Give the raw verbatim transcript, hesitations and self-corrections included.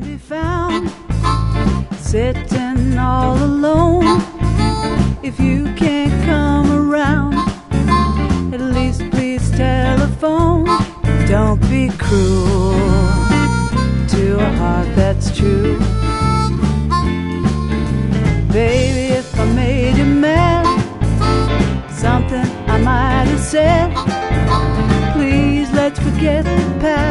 be found sitting all alone. If you can't come around, at least please telephone. Don't be cruel to a heart that's true. Baby, if I made you mad, something I might have said, please let's forget the past.